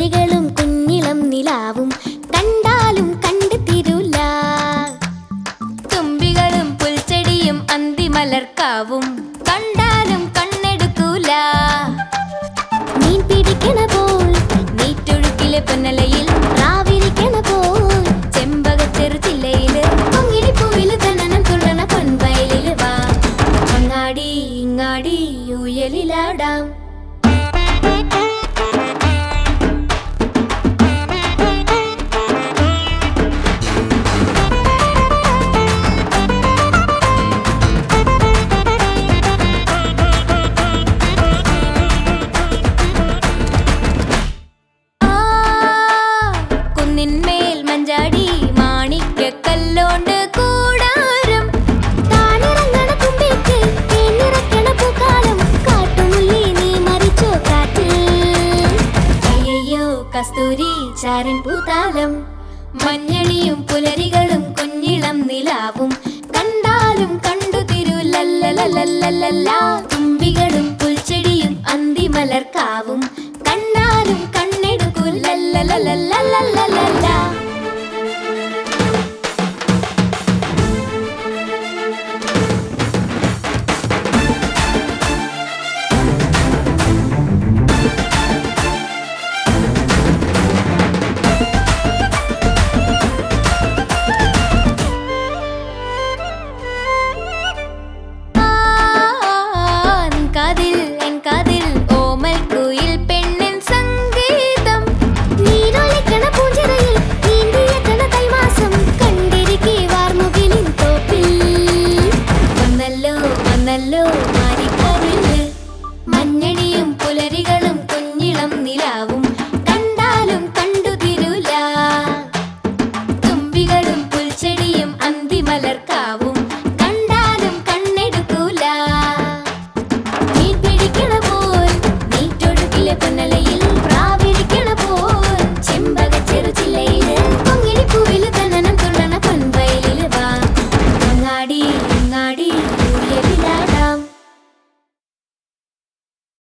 തുമ്പികളും കുഞ്ഞിളം നിലാവും കണ്ടാലും കണ്ടു തീരൂല. തുമ്പികളും പുൽച്ചെടിയും അന്തിമലർക്കാവും കണ്ടാലും കണ്ണെടുക്കൂല. മീൻ പിടിക്കണ പോൽ നീറ്റൊഴുക്കിലെ പൊന്നലയിൽ റാവിരിക്കണ പോൽ ചെമ്പകച്ചെറു ചില്ലയില് പൊങ്ങിളിപ്പൂവില് തന്നനം തുള്ളണ പൊൻവയലില് വാ. അങ്ങാടി ഇങ്ങാടി ഊയലിലാടാം. കുന്നിന്മേൽ മഞ്ചാടി മാണിക്യക്കല്ലോണ്ട് കൂടാരം താനിറങ്ങണ കുമ്പേക്ക് തേനിറക്കണ പൂക്കാലം കാട്ടുമുല്ലി നീ മരിച്ചോ കാറ്റിൽ. അയ്യയ്യോ കസ്തൂരി ചാരൻ പൂത്താലം മഞ്ഞണിയും പുലരികളും കുഞ്ഞിളം നിലാവും കണ്ടാലും കണ്ടു തിരുലല്ലലല്ലല്ല. തുമ്പികളും പുൽച്ചെടിയും അന്തിമലർക്കാവും കണ്ടാലും കണ്ണെടുക്കൂലല്ലലല്ലല്ല. എൻ കാതിൽ